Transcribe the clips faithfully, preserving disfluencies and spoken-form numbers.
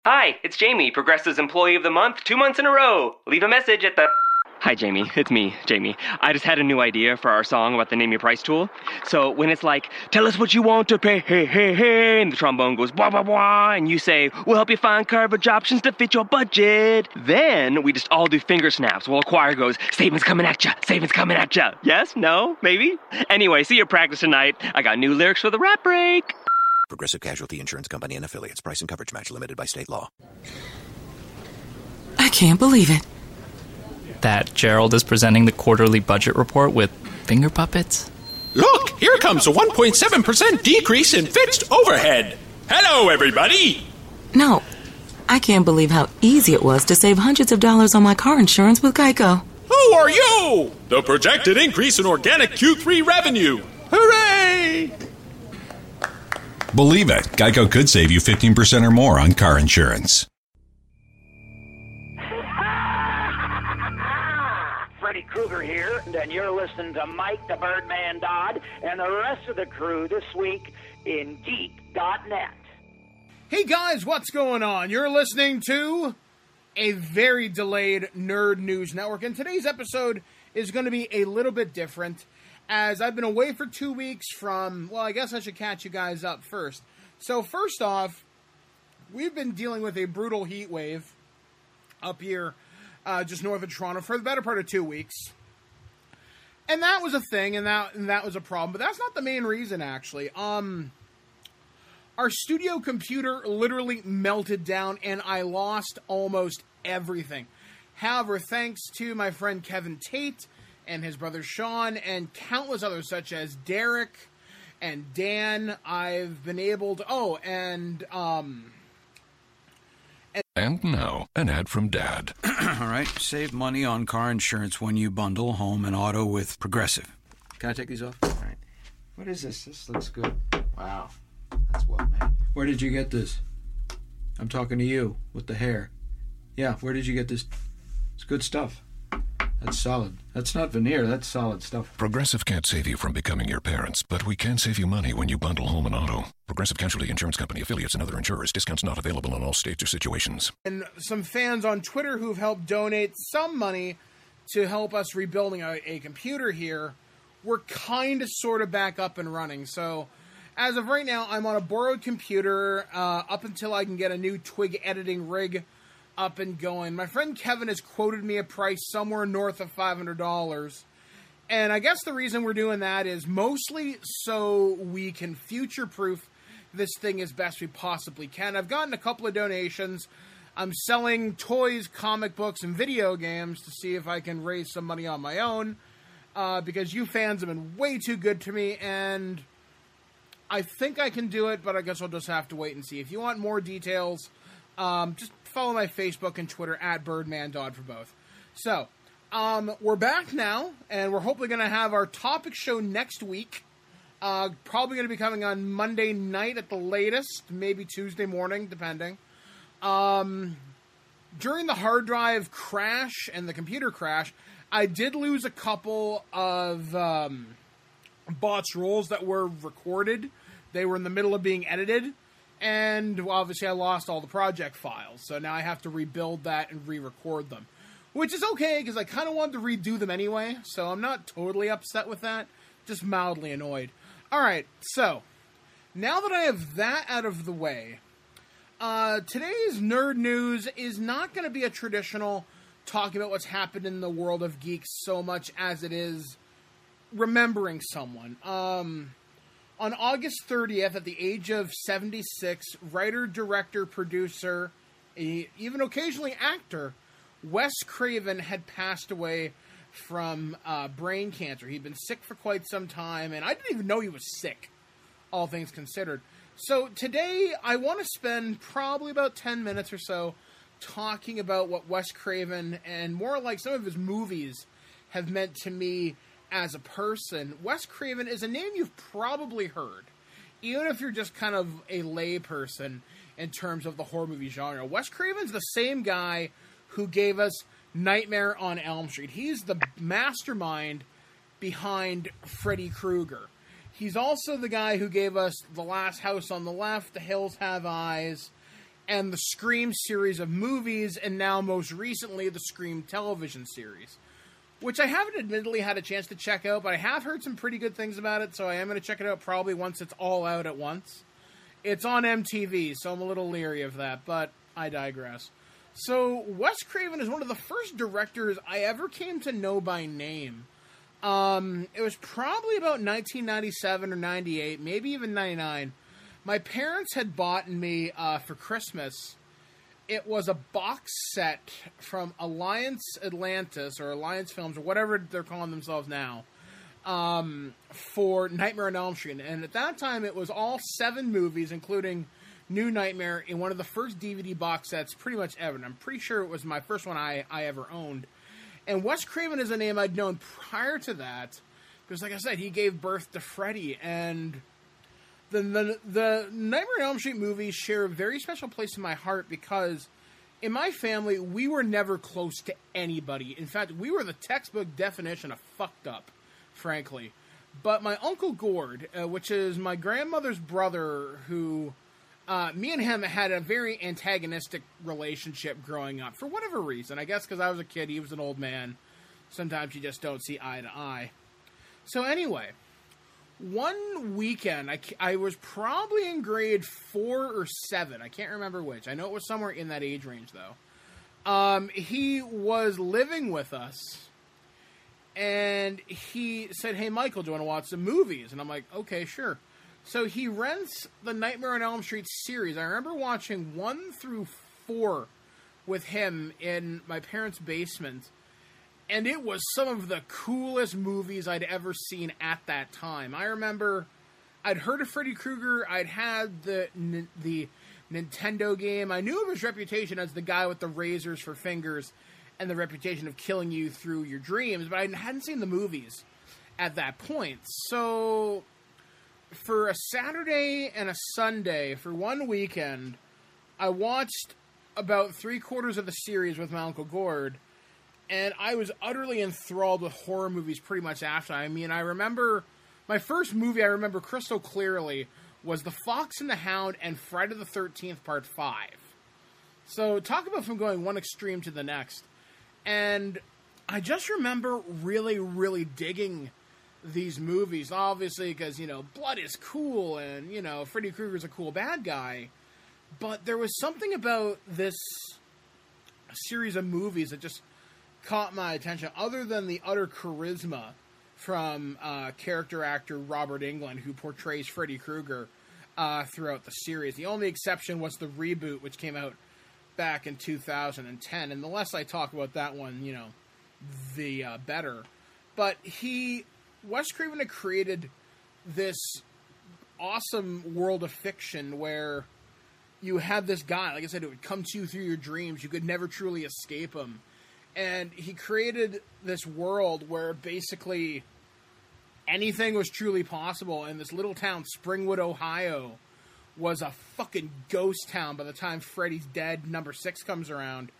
Hi, it's Jamie, Progressive's Employee of the Month, two months in a row. Leave a message at the... Hi, Jamie. It's me, Jamie. I just had a new idea for our song about the Name Your Price tool. So when it's like, tell us what you want to pay, hey, hey, hey, and the trombone goes, blah, blah, blah, and you say, we'll help you find coverage options to fit your budget. Then we just all do finger snaps while a choir goes, savings coming at ya, savings coming at ya. Yes? No? Maybe? Anyway, see you practice tonight. I got new lyrics for the rap break. Progressive Casualty Insurance Company and Affiliates. Price and coverage match limited by state law. I can't believe it. That Gerald is presenting the quarterly budget report with finger puppets? Look, here comes a one point seven percent decrease in fixed overhead. Hello, everybody. No, I can't believe how easy it was to save hundreds of dollars on my car insurance with Geico. Who are you? The projected increase in organic Q three revenue. Hooray! Believe it, Geico could save you fifteen percent or more on car insurance. Freddy Krueger here, and you're listening to Mike the Birdman Dodd and the rest of the crew this week in Geek dot net. Hey guys, what's going on? You're listening to a very delayed Nerd News Network, and today's episode is going to be a little bit different, as I've been away for two weeks from, well, I guess I should catch you guys up first. So first off, we've been dealing with a brutal heat wave up here uh, just north of Toronto for the better part of two weeks. And that was a thing, and that and that was a problem, but that's not the main reason, actually. Um, our studio computer literally melted down, and I lost almost everything. However, thanks to my friend Kevin Tate and his brother Sean, and countless others such as Derek and Dan, I've been able to... Oh, and... um. And, and now, an ad from Dad. All right, save money on car insurance when you bundle home and auto with Progressive. Can I take these off? All right. What is this? This looks good. Wow, that's well made. Where did you get this? I'm talking to you with the hair. Yeah, where did you get this? It's good stuff. That's solid. That's not veneer. That's solid stuff. Progressive can't save you from becoming your parents, but we can save you money when you bundle home and auto. Progressive Casualty Insurance Company, affiliates, and other insurers. Discounts not available in all states or situations. And some fans on Twitter who've helped donate some money to help us rebuilding a, a computer here. We're kind of sort of back up and running. So as of right now, I'm on a borrowed computer uh, up until I can get a new Twig editing rig up and going. My friend Kevin has quoted me a price somewhere north of five hundred dollars. And I guess the reason we're doing that is mostly so we can future-proof this thing as best we possibly can. I've gotten a couple of donations. I'm selling toys, comic books, and video games to see if I can raise some money on my own. Uh, because you fans have been way too good to me, and I think I can do it, but I guess I'll just have to wait and see. If you want more details, um, just follow my Facebook and Twitter at BirdmanDodd for both. So, um, we're back now, and we're hopefully going to have our topic show next week. Uh, probably going to be coming on Monday night at the latest, maybe Tuesday morning, depending. Um, during the hard drive crash and the computer crash, I did lose a couple of um, bots rolls that were recorded. They were in the middle of being edited. And obviously I lost all the project files, so now I have to rebuild that and re-record them. Which is okay, because I kind of wanted to redo them anyway, so I'm not totally upset with that, just mildly annoyed. Alright, so, now that I have that out of the way, uh, today's Nerd News is not going to be a traditional talking about what's happened in the world of geeks so much as it is remembering someone. Um... On August thirtieth, at the age of seventy-six, writer, director, producer, even occasionally actor, Wes Craven had passed away from uh, brain cancer. He'd been sick for quite some time, and I didn't even know he was sick, all things considered. So today, I want to spend probably about ten minutes or so talking about what Wes Craven, and more like some of his movies, have meant to me as a person. Wes Craven is a name you've probably heard, even if you're just kind of a lay person in terms of the horror movie genre. Wes Craven's the same guy who gave us Nightmare on Elm Street. He's the mastermind behind Freddy Krueger. He's also the guy who gave us The Last House on the Left, The Hills Have Eyes, and the Scream series of movies, and now most recently the Scream television series, which I haven't admittedly had a chance to check out, but I have heard some pretty good things about it, so I am going to check it out probably once it's all out at once. It's on M T V, so I'm a little leery of that, but I digress. So, Wes Craven is one of the first directors I ever came to know by name. Um, it was probably about nineteen ninety-seven or ninety-eight, maybe even ninety-nine. My parents had bought me, uh, for Christmas, it was a box set from Alliance Atlantis, or Alliance Films, or whatever they're calling themselves now, um, for Nightmare on Elm Street. And at that time, it was all seven movies, including New Nightmare, in one of the first D V D box sets pretty much ever. And I'm pretty sure it was my first one I, I ever owned. And Wes Craven is a name I'd known prior to that, because like I said, he gave birth to Freddy, and the, the, the Nightmare on Elm Street movies share a very special place in my heart, because in my family, we were never close to anybody. In fact, we were the textbook definition of fucked up, frankly. But my Uncle Gord, uh, which is my grandmother's brother, who... Uh, me and him had a very antagonistic relationship growing up, for whatever reason. I guess because I was a kid, he was an old man. Sometimes you just don't see eye to eye. So anyway, one weekend, I, I was probably in grade four or seven. I can't remember which. I know it was somewhere in that age range, though. Um, he was living with us, and he said, "Hey, Michael, do you want to watch some movies?" And I'm like, okay, sure. So he rents the Nightmare on Elm Street series. I remember watching one through four with him in my parents' basement, and it was some of the coolest movies I'd ever seen at that time. I remember I'd heard of Freddy Krueger. I'd had the the Nintendo game. I knew of his reputation as the guy with the razors for fingers and the reputation of killing you through your dreams, but I hadn't seen the movies at that point. So for a Saturday and a Sunday, for one weekend, I watched about three quarters of the series with my Uncle Gord, and I was utterly enthralled with horror movies pretty much after. I mean, I remember, my first movie I remember crystal clearly was The Fox and the Hound and Friday the thirteenth Part five. So talk about from going one extreme to the next. And I just remember really, really digging these movies, obviously, because, you know, blood is cool, and, you know, Freddy Krueger's a cool bad guy, but there was something about this series of movies that just caught my attention, other than the utter charisma from uh, character actor Robert Englund, who portrays Freddy Krueger uh, throughout the series. The only exception was the reboot, which came out back in two thousand ten, and the less I talk about that one, you know, the uh, better. But he... Wes Craven had created this awesome world of fiction where you had this guy, like I said, it would come to you through your dreams. You could never truly escape him. And he created this world where basically anything was truly possible. And this little town, Springwood, Ohio, was a fucking ghost town by the time Freddy's Dead number six comes around.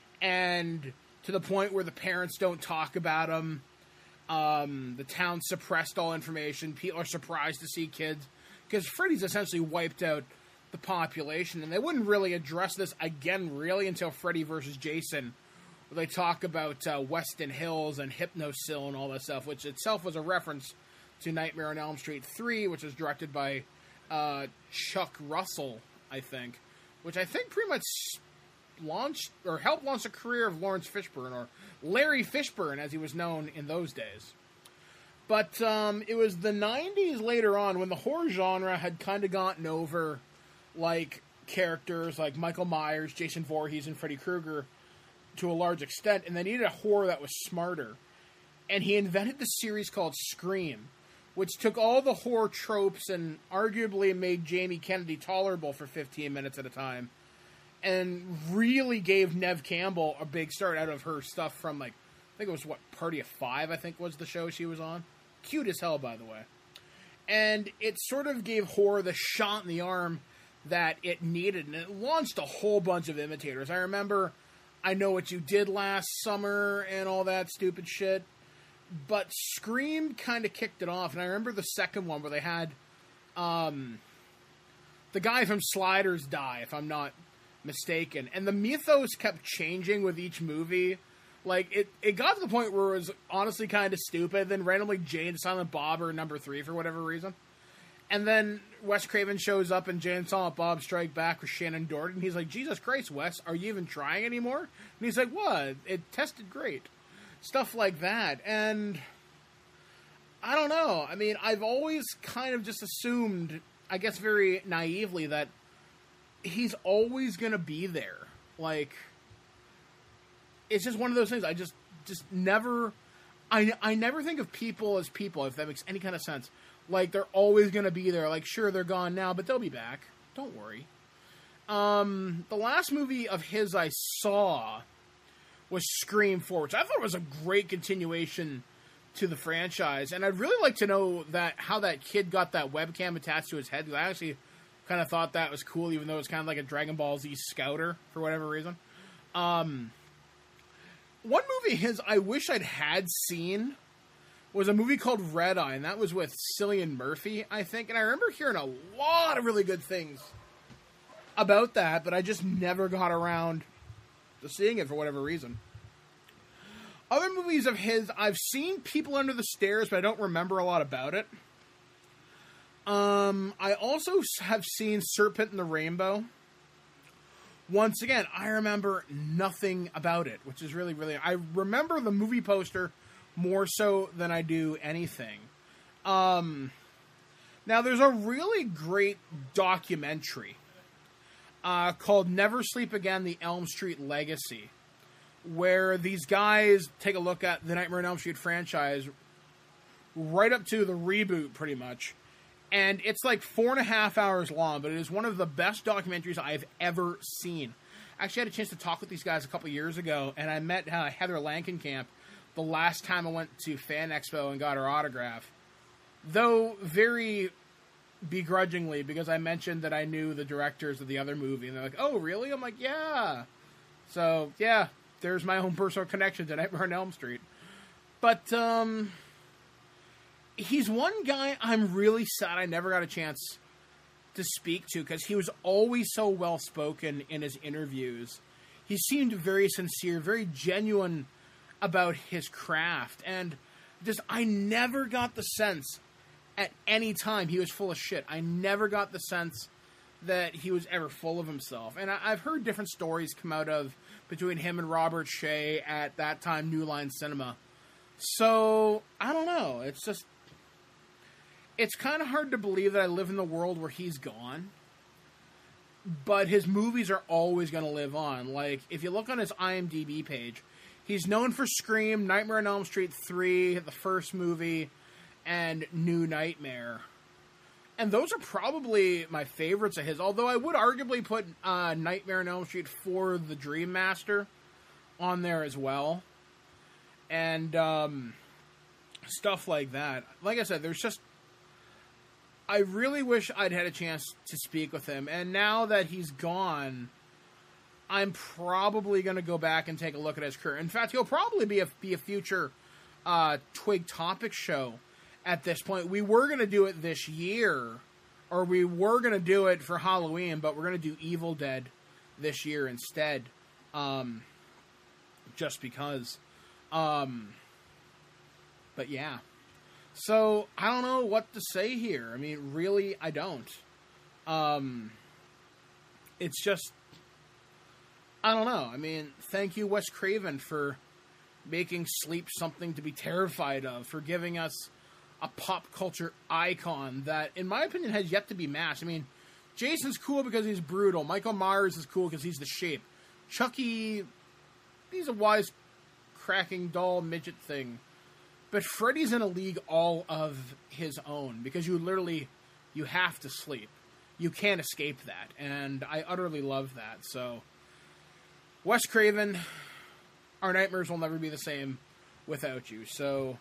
And to the point where the parents don't talk about him. Um, the town suppressed all information. People are surprised to see kids, because Freddy's essentially wiped out the population, and they wouldn't really address this again really until Freddy versus Jason, where they talk about uh, Weston Hills and Hypnosil and all that stuff, which itself was a reference to Nightmare on Elm Street three, which was directed by uh, Chuck Russell, I think, which I think pretty much launched or helped launch the career of Lawrence Fishburne, or Larry Fishburne as he was known in those days. But um, it was the nineties later on when the horror genre had kind of gotten over like characters like Michael Myers, Jason Voorhees, and Freddy Krueger to a large extent, and they needed a horror that was smarter. And he invented the series called Scream, which took all the horror tropes and arguably made Jamie Kennedy tolerable for fifteen minutes at a time, and really gave Neve Campbell a big start out of her stuff from, like, I think it was, what, Party of Five, I think was the show she was on. Cute as hell, by the way. And it sort of gave horror the shot in the arm that it needed, and it launched a whole bunch of imitators. I remember I Know What You Did Last Summer and all that stupid shit, but Scream kind of kicked it off, and I remember the second one where they had um, the guy from Sliders die, if I'm not mistaken. And the mythos kept changing with each movie. Like, it, it got to the point where it was honestly kind of stupid. Then randomly Jay and Silent Bob are number three for whatever reason. And then Wes Craven shows up and Jay and Silent Bob strike back with Shannon Doherty. He's like, Jesus Christ, Wes, are you even trying anymore? And he's like, what? It tested great. Stuff like that. And I don't know. I mean, I've always kind of just assumed, I guess very naively, that he's always going to be there. Like, it's just one of those things. I just, just never, I, I never think of people as people, if that makes any kind of sense. Like, they're always going to be there. Like, sure, they're gone now, but they'll be back. Don't worry. Um, the last movie of his I saw was Scream four, which I thought was a great continuation to the franchise. And I'd really like to know that how that kid got that webcam attached to his head. I actually kind of thought that was cool, even though it's kind of like a Dragon Ball Z scouter for whatever reason. Um, one movie his I wish I'd had seen was a movie called Red Eye, and that was with Cillian Murphy, I think. And I remember hearing a lot of really good things about that, but I just never got around to seeing it for whatever reason. Other movies of his, I've seen People Under the Stairs, but I don't remember a lot about it. Um, I also have seen Serpent in the Rainbow. Once again, I remember nothing about it, which is really, really... I remember the movie poster more so than I do anything. Um, now, there's a really great documentary uh, called Never Sleep Again, The Elm Street Legacy, where these guys take a look at the Nightmare on Elm Street franchise right up to the reboot, pretty much. And it's like four and a half hours long, but it is one of the best documentaries I've ever seen. I actually had a chance to talk with these guys a couple years ago, and I met uh, Heather Langenkamp the last time I went to Fan Expo and got her autograph. Though very begrudgingly, because I mentioned that I knew the directors of the other movie, and they're like, oh, really? I'm like, yeah. So, yeah, there's my own personal connection to Nightmare on Elm Street. But, um... he's one guy I'm really sad I never got a chance to speak to, because he was always so well-spoken in his interviews. He seemed very sincere, very genuine about his craft, and just, I never got the sense at any time he was full of shit. I never got the sense that he was ever full of himself. And I, I've heard different stories come out of between him and Robert Shea at that time New Line Cinema. So, I don't know. It's just... it's kind of hard to believe that I live in the world where he's gone. But his movies are always going to live on. Like, if you look on his I M D B page, he's known for Scream, Nightmare on Elm Street three, the first movie, and New Nightmare. And those are probably my favorites of his, although I would arguably put uh, Nightmare on Elm Street four, The Dream Master, on there as well. And um, stuff like that. Like I said, there's just... I really wish I'd had a chance to speak with him. And now that he's gone, I'm probably going to go back and take a look at his career. In fact, he'll probably be a, be a future uh, Twig Topic show at this point. We were going to do it this year, or we were going to do it for Halloween, but we're going to do Evil Dead this year instead. Um, just because. Um, but yeah. So, I don't know what to say here. I mean, really, I don't. Um, it's just, I don't know. I mean, thank you, Wes Craven, for making sleep something to be terrified of, for giving us a pop culture icon that, in my opinion, has yet to be matched. I mean, Jason's cool because he's brutal. Michael Myers is cool because he's the Shape. Chucky, he's a wise-cracking doll midget thing. But Freddy's in a league all of his own, because you literally, you have to sleep. You can't escape that, and I utterly love that. So, Wes Craven, our nightmares will never be the same without you. So,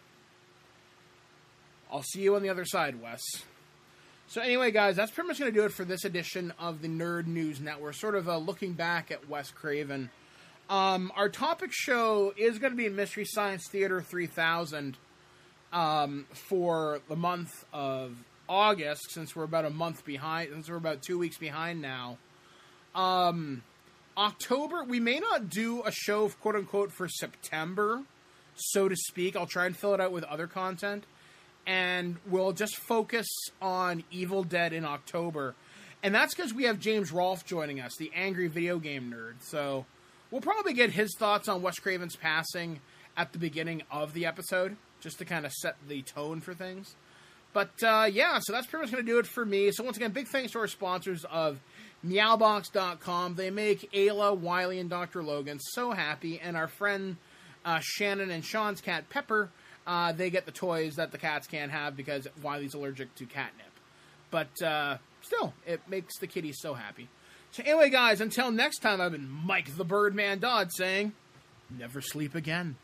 I'll see you on the other side, Wes. So anyway, guys, that's pretty much going to do it for this edition of the Nerd News Network, sort of uh, looking back at Wes Craven. Um, our topic show is going to be Mystery Science Theater three thousand um, for the month of August, since we're about a month behind, since we're about two weeks behind now. Um, October, we may not do a show, quote-unquote, for September, so to speak. I'll try and fill it out with other content. And we'll just focus on Evil Dead in October. And that's because we have James Rolfe joining us, the angry video game nerd. So we'll probably get his thoughts on Wes Craven's passing at the beginning of the episode, just to kind of set the tone for things. But, uh, yeah, so that's pretty much going to do it for me. So once again, big thanks to our sponsors of Meowbox dot com. They make Ayla, Wiley, and Doctor Logan so happy. And our friend uh, Shannon and Sean's cat, Pepper, uh, they get the toys that the cats can't have because Wiley's allergic to catnip. But uh, still, it makes the kitties so happy. So anyway, guys, until next time, I've been Mike the Birdman Dodd saying, never sleep again.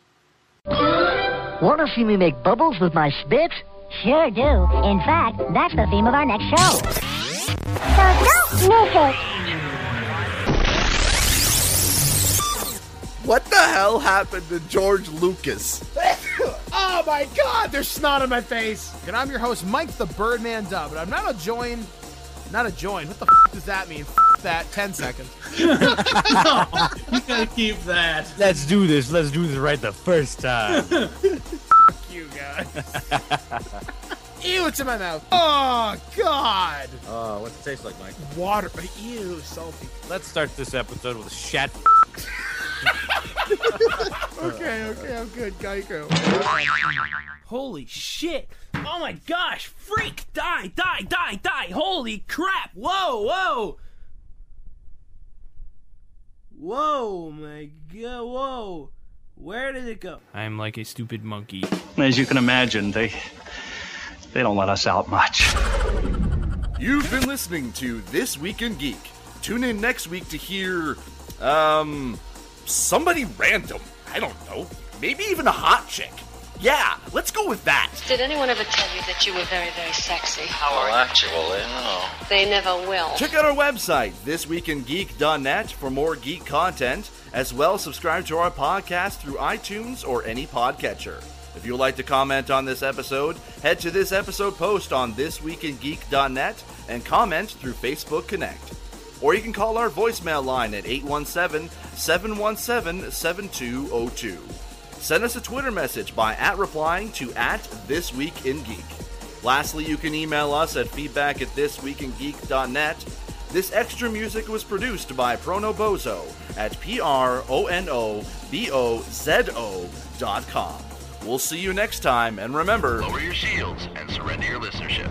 Want to see me make bubbles with my spit? Sure do. In fact, that's the theme of our next show. So don't miss it. What the hell happened to George Lucas? Oh my god, there's snot on my face. And I'm your host, Mike the Birdman Dub, but I'm not a join, not a join. What the f*** does that mean? F*** that, ten seconds. No, you gotta keep that. Let's do this. Let's do this right the first time. Fuck you, guys. Ew, it's in my mouth. Oh, God. Oh, what's it taste like, Mike? Water. Ew, salty. Let's start this episode with a shat. Okay, okay, I'm good. Geico. Holy shit. Oh my gosh. Freak. Die, die, die, die. Holy crap. Whoa, whoa. Whoa, my God. Whoa. Where did it go? I'm like a stupid monkey. As you can imagine, they they don't let us out much. You've been listening to This Week in Geek. Tune in next week to hear, um, somebody random. I don't know. Maybe even a hot chick. Yeah, let's go with that. Did anyone ever tell you that you were very, very sexy? Well, actually, no. They never will. Check out our website, this week in geek dot net, for more geek content. As well, subscribe to our podcast through iTunes or any podcatcher. If you would like to comment on this episode, head to this episode post on this week in geek dot net and comment through Facebook Connect. Or you can call our voicemail line at eight one seven, seven one seven, seven two zero two. Send us a Twitter message by at replying to at This Week in Geek. Lastly, you can email us at feedback at this week in geek dot net. This extra music was produced by Prono Bozo at P R O N O B O Z O dot com. We'll see you next time, and remember, lower your shields and surrender your listenership.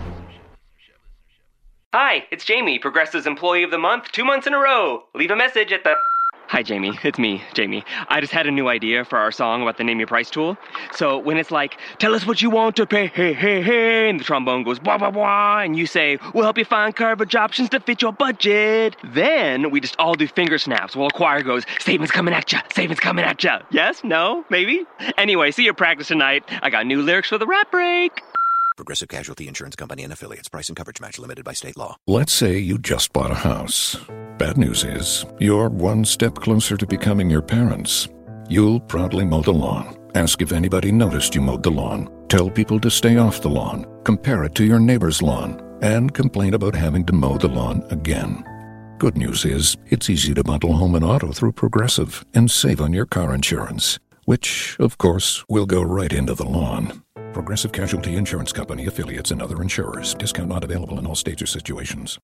Hi, it's Jamie, Progressive's Employee of the Month, two months in a row. Leave a message at the... Hi, Jamie. It's me, Jamie. I just had a new idea for our song about the Name Your Price tool. So when it's like, tell us what you want to pay, hey, hey, hey, and the trombone goes, blah, blah, blah, and you say, we'll help you find coverage options to fit your budget. Then we just all do finger snaps while a choir goes, savings coming at ya, savings coming at ya. Yes? No? Maybe? Anyway, see your practice tonight. I got new lyrics for the rap break. Progressive Casualty Insurance Company and Affiliates. Price and coverage match limited by state law. Let's say you just bought a house. Bad news is, you're one step closer to becoming your parents. You'll proudly mow the lawn. Ask if anybody noticed you mowed the lawn. Tell people to stay off the lawn. Compare it to your neighbor's lawn. And complain about having to mow the lawn again. Good news is, it's easy to bundle home and auto through Progressive and save on your car insurance. Which, of course, will go right into the lawn. Progressive Casualty Insurance Company, affiliates, and other insurers. Discount not available in all states or situations.